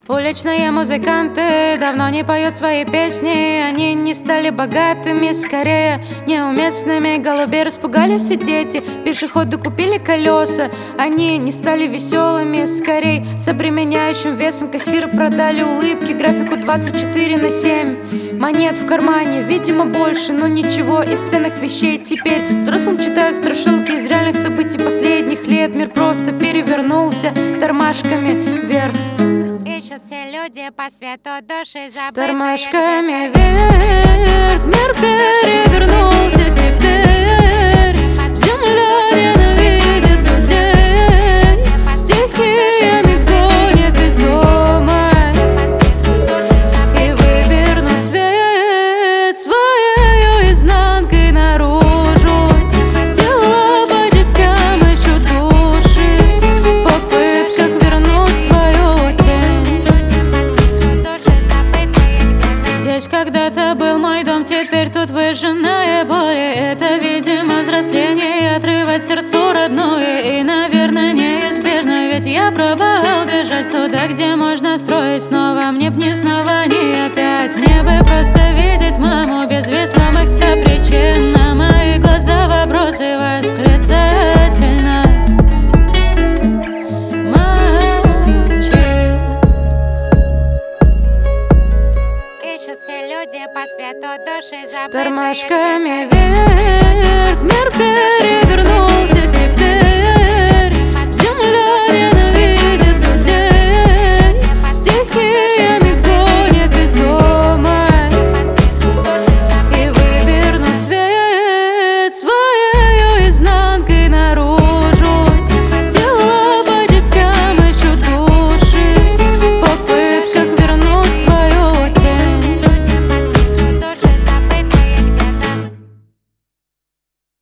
Уличные музыканты давно не поют свои песни. Они не стали богатыми, скорее неуместными. Голуби распугали все дети, пешеходы купили колеса. Они не стали веселыми, скорее с обременяющим весом. Кассиры продали улыбки, графику 24/7. Монет в кармане, видимо, больше, но ничего из ценных вещей. Теперь взрослым читают страшилки из реальных событий последних лет. Мир просто перевернулся тормашками вверх. Ищут все люди по свету души забытые. Тормашками вверх мир перевернулся теперь. Земля ненавидит людей, стихиями гонит из дома. И вывернуть свет своей изнанкой наружу. Тела по частям ищут души в попытках вернуть свою тень. Здесь когда-то был мой дом, теперь тут выжженная боль. Это, видимо, взросление, отрывать сердцу родное. И, наверное, неизбежно, ведь я пробовал бежать туда, где можно строить снова. Мне б не снова, не опять. Мне бы просто видеть маму без весомых 100 причин. На мои глаза вопросы восклицательно. Ищут все люди по свету души забытые. Тормашками вверх мир перевернулся теперь.